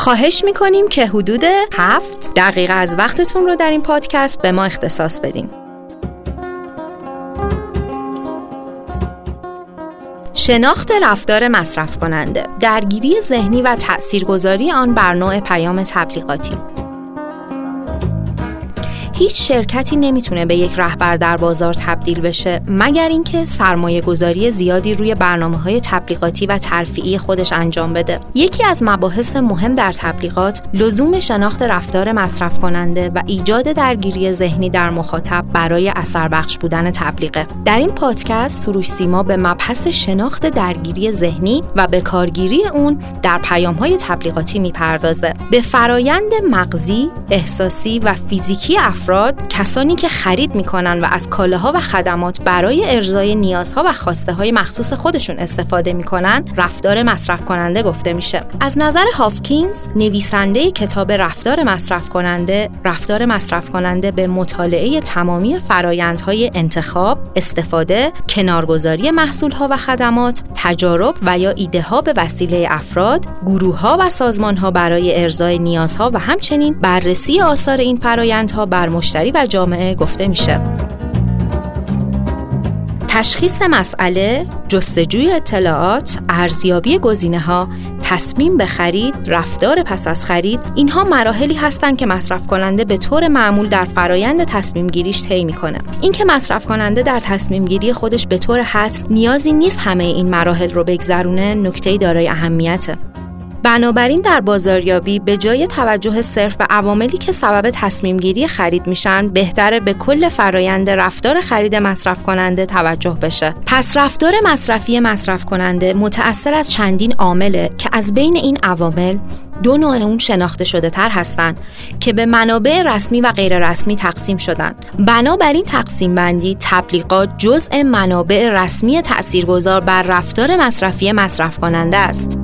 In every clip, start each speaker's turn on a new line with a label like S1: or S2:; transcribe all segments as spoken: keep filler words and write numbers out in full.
S1: خواهش میکنیم که حدود هفت دقیقه از وقتتون رو در این پادکست به ما اختصاص بدین. شناخت رفتار مصرف کننده، درگیری ذهنی و تأثیرگذاری آن بر نوع پیام تبلیغاتی. هیچ شرکتی نمیتونه به یک رهبر در بازار تبدیل بشه مگر اینکه سرمایه گذاری زیادی روی برنامه‌های تبلیغاتی و ترفیعی خودش انجام بده. یکی از مباحث مهم در تبلیغات لزوم شناخت رفتار مصرف کننده و ایجاد درگیری ذهنی در مخاطب برای اثر بخش بودن تبلیغه. در این پادکست سروش سیما به مبحث شناخت درگیری ذهنی و به کارگیری اون در پیام‌های تبلیغاتی میپردازه. به فرایند مغزی، احساسی و فیزیکی افراد، کسانی که خرید میکنن و از کالاها و خدمات برای ارضای نیازها و خواسته‌های مخصوص خودشون استفاده میکنن، رفتار مصرف کننده گفته میشه. از نظر هافکینز، نویسنده کتاب رفتار مصرف کننده، رفتار مصرف کننده به مطالعه تمامی فرایندهای انتخاب، استفاده، کنارگذاری محصولها و خدمات، تجارب و یا ایده‌ها به وسیله افراد، گروه‌ها و سازمان‌ها برای ارضای نیازها و همچنین بررسی آثار این فرایندها بر مشتری و جامعه گفته میشه. تشخیص مسئله، جستجوی اطلاعات، ارزیابی گزینه‌ها، تصمیم به خرید، رفتار پس از خرید، اینها مراحلی هستند که مصرف کننده به طور معمول در فرایند تصمیم گیریش طی میکنه. اینکه مصرف کننده در تصمیم گیری خودش به طور حتم نیازی نیست همه این مراحل رو بگذرونه، نکته دارای اهمیته. بنابراین در بازاریابی به جای توجه صرف به عواملی که سبب تصمیم گیری خرید میشن، بهتره به کل فرایند رفتار خرید مصرف کننده توجه بشه. پس رفتار مصرفی مصرف کننده متأثر از چندین عامله که از بین این عوامل دو نوع اون شناخته شده تر هستن که به منابع رسمی و غیر رسمی تقسیم شدن. بنابراین تقسیم بندی تبلیغات جزء منابع رسمی تأثیرگذار بر رفتار مصرفی مصرف کننده است.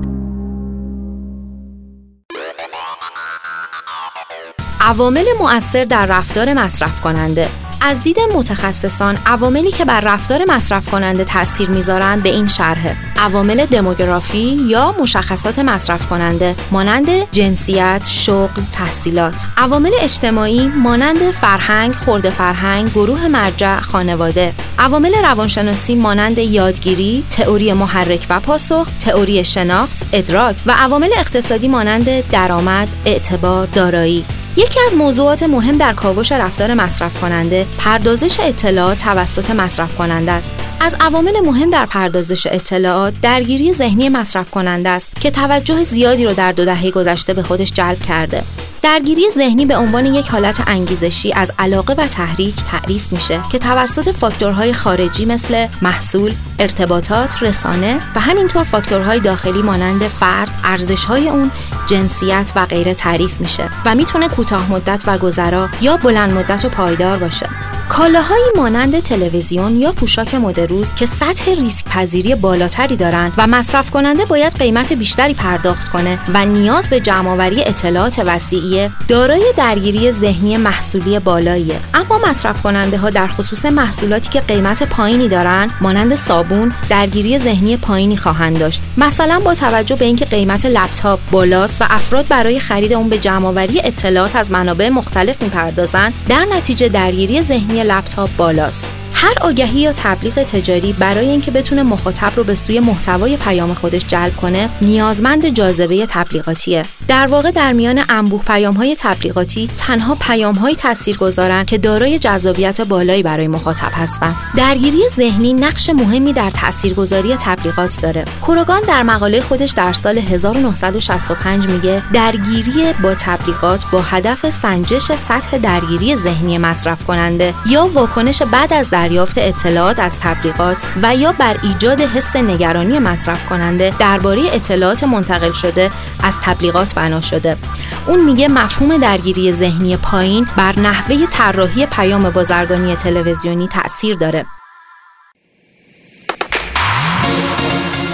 S1: عوامل مؤثر در رفتار مصرف کننده. از دید متخصصان، عواملی که بر رفتار مصرف کننده تأثیر میذارن به این شرحه: عوامل دموگرافی یا مشخصات مصرف کننده مانند جنسیت، شغل، تحصیلات. عوامل اجتماعی مانند فرهنگ، خرده فرهنگ، گروه مرجع، خانواده. عوامل روانشناسی مانند یادگیری، تئوری محرک و پاسخ، تئوری شناخت، ادراک و عوامل اقتصادی مانند درآمد، اعتبار، دارایی. یکی از موضوعات مهم در کاوش رفتار مصرف کننده پردازش اطلاعات توسط مصرف کننده است. از عوامل مهم در پردازش اطلاعات درگیری ذهنی مصرف کننده است که توجه زیادی را در دو دهه گذشته به خودش جلب کرده. درگیری ذهنی به عنوان یک حالت انگیزشی از علاقه و تحریک تعریف میشه که توسط فاکتورهای خارجی مثل محصول، ارتباطات، رسانه و همینطور فاکتورهای داخلی مانند فرد، ارزش‌های اون، جنسیت و غیره تعریف میشه و میتونه کوتاه مدت و گذرا یا بلند مدت و پایدار باشه. کالاهایی مانند تلویزیون یا پوشاک مد روز که سطح ریسک پذیری بالاتری دارن و مصرف کننده باید قیمت بیشتری پرداخت کنه و نیاز به جمع‌آوری اطلاعات وسیعی، دارای درگیری ذهنی محصولی بالاییه. اما مصرف کننده ها در خصوص محصولاتی که قیمت پایینی دارن مانند صابون، درگیری ذهنی پایینی خواهند داشت. مثلا با توجه به اینکه قیمت لپتاپ بالاست و افراد برای خرید اون به جمع‌آوری اطلاعات از منابع مختلف میپردازن، در نتیجه درگیری ذهنی لپتاپ بالاست. هر آگهی یا تبلیغ تجاری برای اینکه بتونه مخاطب رو به سوی محتوای پیام خودش جلب کنه، نیازمند جاذبه تبلیغاتیه. در واقع در میان انبوه پیام‌های تبلیغاتی، تنها پیام‌های تاثیرگذارن که دارای جذابیت بالایی برای مخاطب هستن. درگیری ذهنی نقش مهمی در تاثیرگذاری تبلیغات داره. کوروگان در مقاله خودش در سال هزار و نهصد و شصت و پنج میگه درگیری با تبلیغات با هدف سنجش سطح درگیری ذهنی مصرف کننده یا واکنش بعد از دریافت اطلاعات از تبلیغات و یا بر ایجاد حس نگرانی مصرف کننده درباره اطلاعات منتقل شده از تبلیغات بنا شده. اون میگه مفهوم درگیری ذهنی پایین بر نحوه طراحی پیام بازرگانی تلویزیونی تأثیر داره.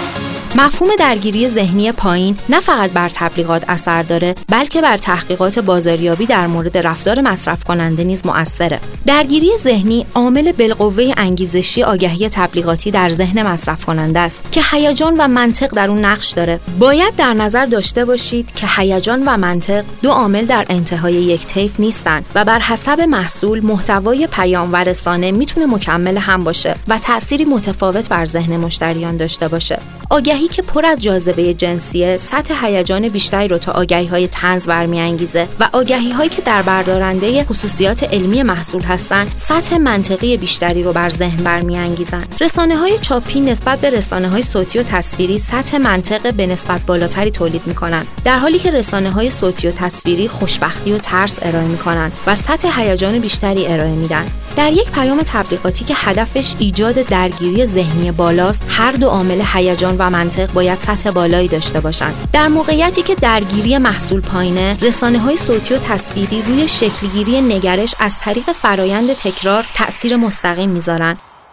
S1: مفهوم درگیری ذهنی پایین نه فقط بر تبلیغات اثر داره، بلکه بر تحقیقات بازاریابی در مورد رفتار مصرف کننده نیز مؤثره. درگیری ذهنی عامل بالقوه انگیزشی آگهی تبلیغاتی در ذهن مصرف کننده است که هیجان و منطق در اون نقش داره. باید در نظر داشته باشید که هیجان و منطق دو عامل در انتهای یک طیف نیستن و بر حسب محصول، محتوای پیام و رسانه میتونه مکمل هم باشه و تأثیری متفاوت بر ذهن مشتریان داشته باشه. آگهی که پر از جاذبه جنسیه سطح هیجان بیشتری رو تا آگهی‌های طنز برمی‌انگیزه و آگهی‌هایی که در بردارنده خصوصیات علمی محصول هستن سطح منطقی بیشتری رو بر ذهن برمی‌انگیزن. رسانه‌های چاپی نسبت به رسانه‌های صوتی و تصویری سطح منطق به نسبت بالاتری تولید می‌کنن، در حالی که رسانه‌های صوتی و تصویری خوشبختی و ترس ارائه می‌کنن و سطح هیجان بیشتری ارائه میدن. در یک پیام تبلیغاتی که هدفش ایجاد درگیری ذهنی بالاست، هر دو عامل هیجان و منطق باید سطح بالایی داشته باشند. در موقعیتی که درگیری محصول پایینه، رسانه‌های صوتی و تصویری روی شکلگیری نگرش از طریق فرایند تکرار تأثیر مستقیم میذارن.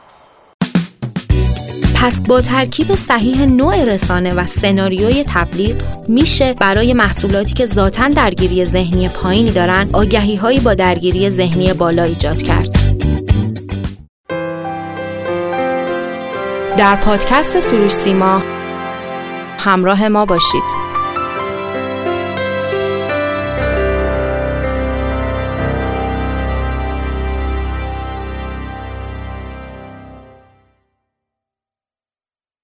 S1: پس با ترکیب صحیح نوع رسانه و سناریوی تبلیغ میشه برای محصولاتی که ذاتاً درگیری ذهنی پایینی دارن، آگهی‌هایی با درگیری ذهنی بالا ایجاد کرد. در پادکست سروش سیما همراه ما باشید.